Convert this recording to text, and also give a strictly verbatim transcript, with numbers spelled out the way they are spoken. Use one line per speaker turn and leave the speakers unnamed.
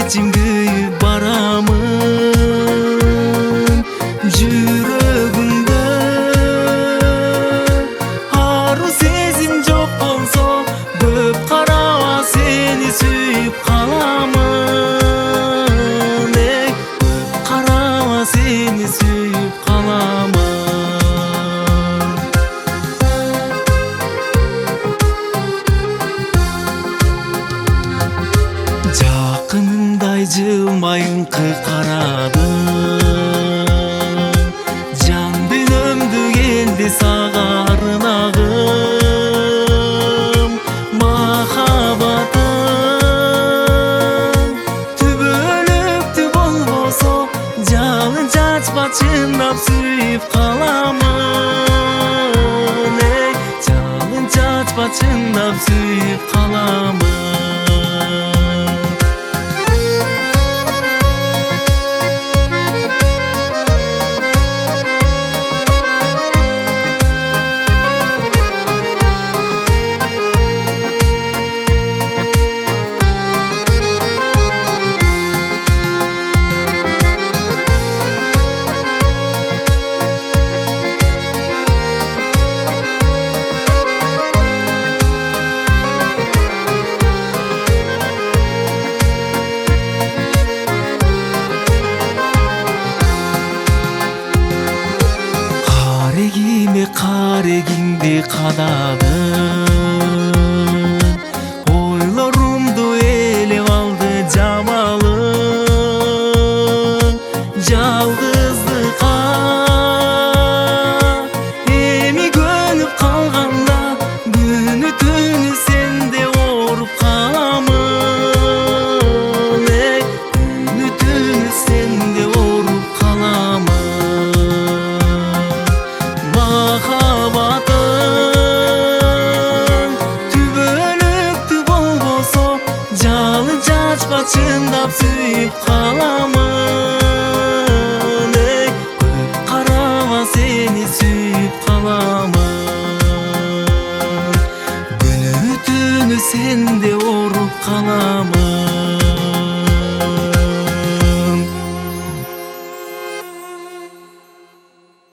içim kıyıp baramın жүрөгүмдө ару сезим жок болсо көп караба сени сүйүп каламын эй көп караба сени сүйүп каламын жакынымдай жылмайыңкы карадым жан дүйнөмдү келди сага арнагым махабатым түбөлүктүү болбосо жалын чачпа чындап сүйүп каламын эй жалын чачпа чындап сүйүп каламын Карегиме карегиңди кададым ойлорумду элеп алды жамалым жалгыздыкка эми көнүп калганда күнү түнү сенде ооруп каламын эй күнү түнү сенде ооруп каламын махабатым түбөлүктүү болбосо жалын чачпа чындап сүйүп каламын эй көп караба сени сүйүп каламын күнү түнү сенде ооруп каламын